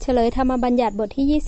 ลยธรรมบัญญัติบทที่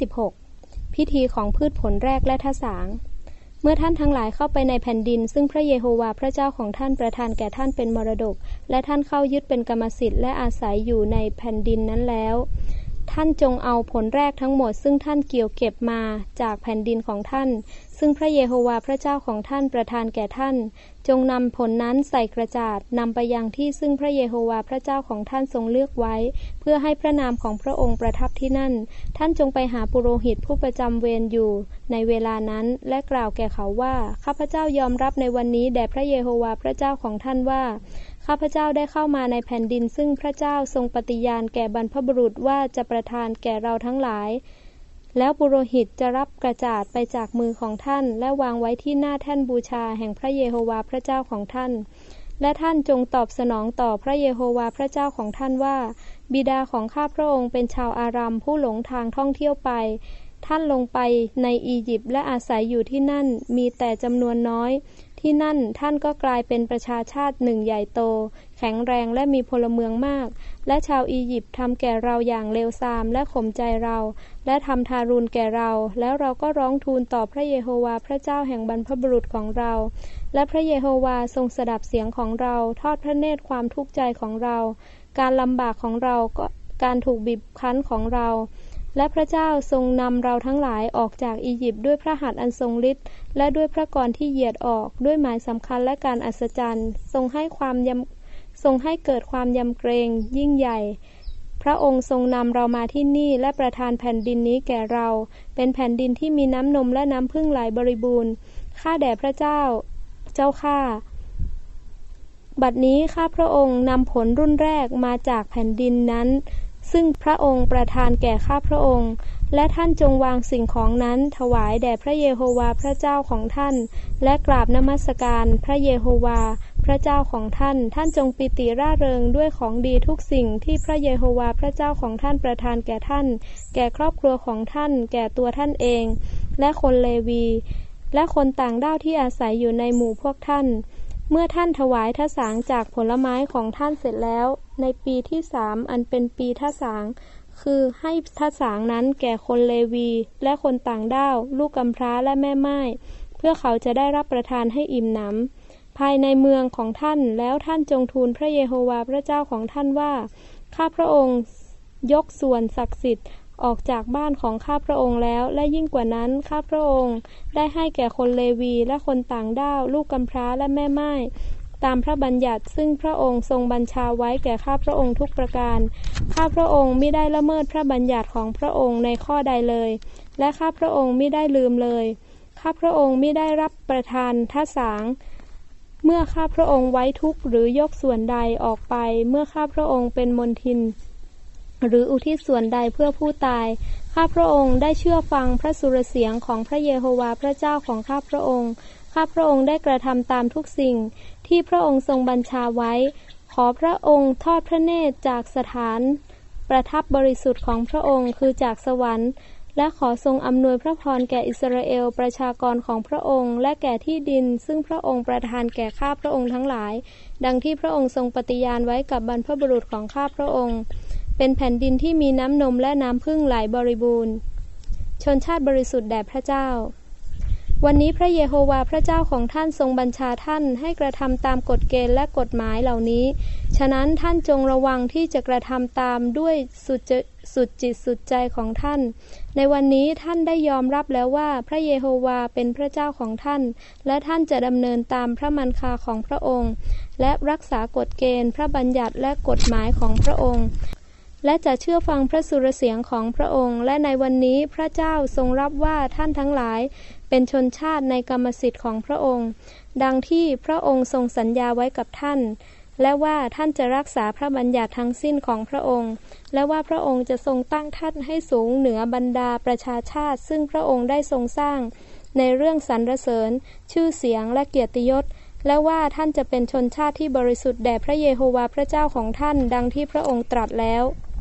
26พิธีของพืชผลแรกและทสางเมื่อท่านทั้งหลายเข้าไปในแผ่นดินซึ่งพระเยโฮวาห์พระเจ้าของท่านประทานแก่ท่านเป็นมรดกและท่านเข้ายึดเป็นกรรมสิทธิ์และอาศัยอยู่ในแผ่นดินนั้นแล้วท่านจงเอาผลแรกทั้งหมดซึ่งท่านเกี่ยวเก็บมาจากแผ่นดินของท่านซึ่งพระเยโฮวาห์พระเจ้าของท่านประทานแก่ท่านจงนำผลนั้นใส่กระจาดนำไปยังที่ซึ่งพระเยโฮวาห์พระเจ้าของท่านทรงเลือกไว้เพื่อให้พระนามของพระองค์ประทับที่นั่นท่านจงไปหาปุโรหิตผู้ประจำเวรอยู่ในเวลานั้นและกล่าวแก่เขาว่าข้าพเจ้ายอมรับในวันนี้แด่พระเยโฮวาห์พระเจ้าของท่านว่าข้าพเจ้าได้เข้ามาในแผ่นดินซึ่งพระเจ้าทรงปฏิญาณแก่บรรพบุรุษว่าจะประทานแก่เราทั้งหลายแล้วปุโรหิตจะรับกระจาดไปจากมือของท่านและวางไว้ที่หน้าแท่นบูชาแห่งพระเยโฮวาห์พระเจ้าของท่านและท่านจงตอบสนองต่อพระเยโฮวาห์พระเจ้าของท่านว่าบิดาของข้าพระองค์เป็นชาวอารัมผู้หลงทางท่องเที่ยวไปท่านลงไปในอียิปต์และอาศัยอยู่ที่นั่นมีแต่จำนวนน้อยที่นั่นท่านก็กลายเป็นประชาชาติหนึ่งใหญ่โตแข็งแรงและมีพลเมืองมากและชาวอียิปต์ทำแก่เราอย่างเลวทรามและข่มใจเราและทำทารุณแก่เราแล้วเราก็ร้องทูลต่อพระเยโฮวาห์พระเจ้าแห่งบรรพบุรุษของเราและพระเยโฮวาห์ทรงสดับเสียงของเราทอดพระเนตรความทุกข์ใจของเราการลำบากของเราการถูกบีบคั้นของเราและพระเจ้าทรงนำเราทั้งหลายออกจากอียิปต์ด้วยพระหัตถ์อันทรงฤทธิ์และด้วยพระกรที่เหยียดออกด้วยหมายสำคัญและการอัศจรรย์ทรงให้เกิดความยำเกรงยิ่งใหญ่พระองค์ทรงนำเรามาที่นี่และประทานแผ่นดินนี้แก่เราเป็นแผ่นดินที่มีน้ำนมและน้ำผึ้งไหลบริบูรณ์ข้าแด่พระเจ้าเจ้าข้าบัดนี้ข้าพระองค์นำผลรุ่นแรกมาจากแผ่นดินนั้นซึ่งพระองค์ประทานแก่ข้าพระองค์และท่านจงวางสิ่งของนั้นถวายแด่พระเยโฮวาห์พระเจ้าของท่านและกราบนมัสการพระเยโฮวาห์พระเจ้าของท่านท่านจงปิติร่าเริงด้วยของดีทุกสิ่งที่พระเยโฮวาห์พระเจ้าของท่านประทานแก่ท่านแก่ครอบครัวของท่านแก่ตัวท่านเองและคนเลวีและคนต่างด้าวที่อาศัยอยู่ในหมู่พวกท่านเมื่อท่านถวายทสางจากผลไม้ของท่านเสร็จแล้วในปีที่3อันเป็นปีทสางคือให้ทสางนั้นแก่คนเลวีและคนต่างด้าวลูกกำพร้าและแม่ม่ายเพื่อเขาจะได้รับประทานให้อิ่มหนำภายในเมืองของท่านแล้วท่านจงทูลพระเยโฮวาห์พระเจ้าของท่านว่าข้าพระองค์ยกส่วนศักดิ์สิทธิ์ออกจากบ้านของข้าพระองค์แล้วและยิ่งกว่านั้นข้าพระองค์ได้ให้แก่คนเลวีและคนต่างด้าวลูกกำพร้าและแม่ม่ายตามพระบัญญัติซึ่งพระองค์ทรงบัญชาไว้แก่ข้าพระองค์ทุกประการข้าพระองค์มิได้ละเมิดพระบัญญัติของพระองค์ในข้อใดเลยและข้าพระองค์มิได้ลืมเลยข้าพระองค์มิได้รับประทานทสางเมื่อข้าพระองค์ไว้ทุกข์หรือยกส่วนใดออกไปเมื่อข้าพระองค์เป็นมณฑินหรืออุทิศส่วนใดเพื่อผู้ตายข้าพระองค์ได้เชื่อฟังพระสุรเสียงของพระเยโฮวาห์พระเจ้าของข้าพระองค์ข้าพระองค์ได้กระทำตามทุกสิ่งที่พระองค์ทรงบัญชาไว้ขอพระองค์ทอดพระเนตรจากสถานประทับบริสุทธิ์ของพระองค์คือจากสวรรค์และขอทรงอำนวยพระพรแก่อิสราเอลประชากรของพระองค์และแก่ที่ดินซึ่งพระองค์ประทานแก่ข้าพระองค์ทั้งหลายดังที่พระองค์ทรงปฏิญาณไว้กับบรรพบุรุษของข้าพระองค์เป็นแผ่นดินที่มีน้ำนมและน้ำผึ้งไหลบริบูรณ์ชนชาติบริสุทธิ์แด่พระเจ้าวันนี้พระเยโฮวาห์พระเจ้าของท่านทรงบัญชาท่านให้กระทำตามกฎเกณฑ์และกฎหมายเหล่านี้ฉะนั้นท่านจงระวังที่จะกระทำตามด้วยสุดจิตสุดใจของท่านในวันนี้ท่านได้ยอมรับแล้วว่าพระเยโฮวาห์เป็นพระเจ้าของท่านและท่านจะดำเนินตามพระมันคาของพระองค์และรักษากฎเกณฑ์พระบัญญัติและกฎหมายของพระองค์และจะเชื่อฟังพระสุรเสียงของพระองค์และในวันนี้พระเจ้าทรงรับว่าท่านทั้งหลายเป็นชนชาติในกรรมสิทธิ์ของพระองค์ดังที่พระองค์ทรงสัญญาไว้กับท่านและว่าท่านจะรักษาพระบัญญัติทั้งสิ้นของพระองค์และว่าพระองค์จะทรงตั้งท่านให้สูงเหนือบรรดาประชาชาติซึ่งพระองค์ได้ทรงสร้างในเรื่องสรรเสริญชื่อเสียงและเกียรติยศและว่าท่านจะเป็นชนชาติที่บริสุทธิ์แด่พระเยโฮวาห์พระเจ้าของท่านดังที่พระองค์ตรัสแล้ว